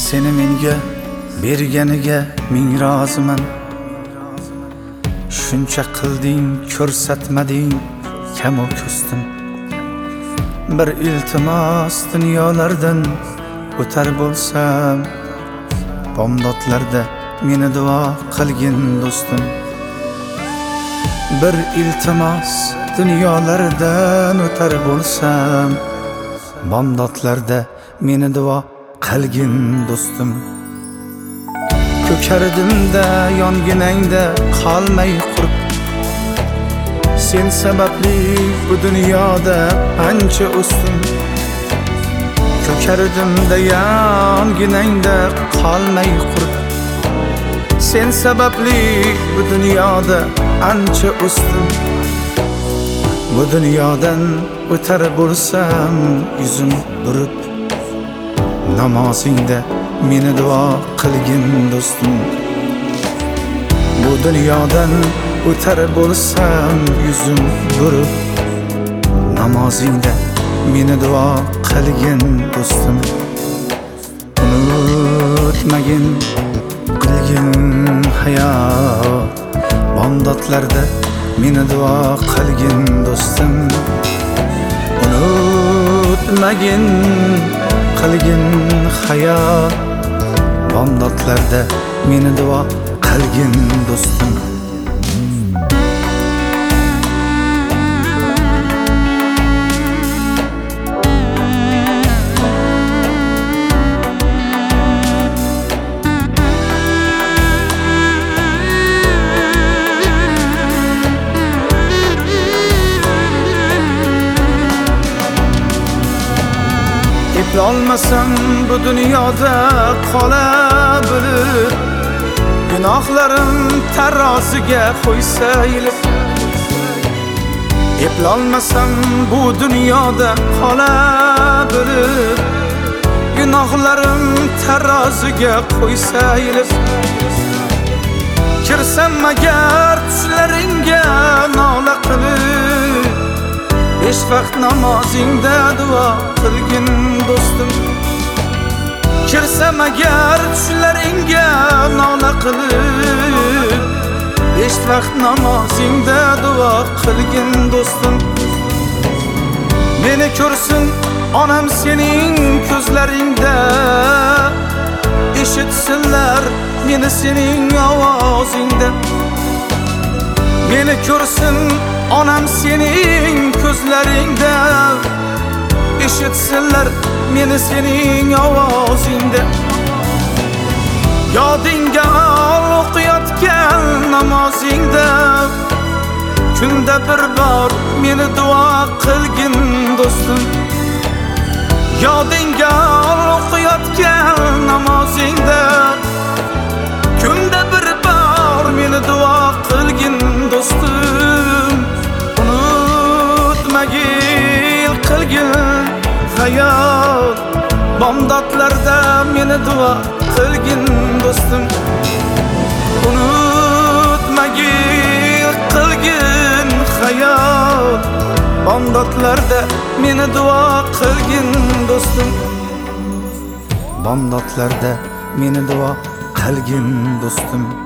Seni menga berganiga ming roziman. Shuncha qilding, ko'rsatmading, kam ko'stim. Bir iltimos dunyolardan o'tar bo'lsam, bomdodlarda meni duo qilgin do'stim. Bir iltimos dunyolardan o'tar bo'lsam, bomdodlarda meni duo qilgin do'stim. Ko'kardimda yonginangda qolmay qurib, sen sababli bu dunyoda ancha o'sdim. Ko'kardimda yonginangda qolmay qurib, sen sababli bu dunyoda ancha o'sdim. Bu dunyodan o'tar bo'lsam yuzim burib, namozingda meni duo qilgin do'stim. Bu dunyodan o'tar bo'lsam yuzim burib, namozingda meni duo qilgin do'stim. Unutmagin qilgin hayot, bomdodlarda meni duo qilgin do'stim. Unutmagin qilgin hayot, bomdodlarda meni duo qilgin do'stim. Eplolmasam bu dunyoda qolabilir, gunohlarim taroziga qo'ysa ilib. Eplolmasam bu dunyoda qolabilir, gunohlarim taroziga qo'ysa ilib. Kirsam agar tushlaringga nola qilib, besh vaqt namozingda duo qilgin do'stim. Kirsam agar tushlaringga nola qilib, besh vaqt namozingda duo qilgin do'stim. Meni ko'rsin onam sening ko'zlaringda, eshitsinlar meni sening ovozingda. Meni ko'rsin onam sening ko'zlaringda, eshitsinlar meni sening ovozingda. Yodingga ol o'qiyotgan namozingda, kunda bir bor meni duo qilgin do'stim. Yodingga ol o'qiyotgan namozingda, kunda bir bor meni duo qilgin do'stim. Unutmagin qilgin hayot, bomdodlarda meni duo qilgin do'stim. Unutmagin qilgin hayot, bomdodlarda meni duo qilgin do'stim. Bomdodlarda meni duo qilgin do'stim.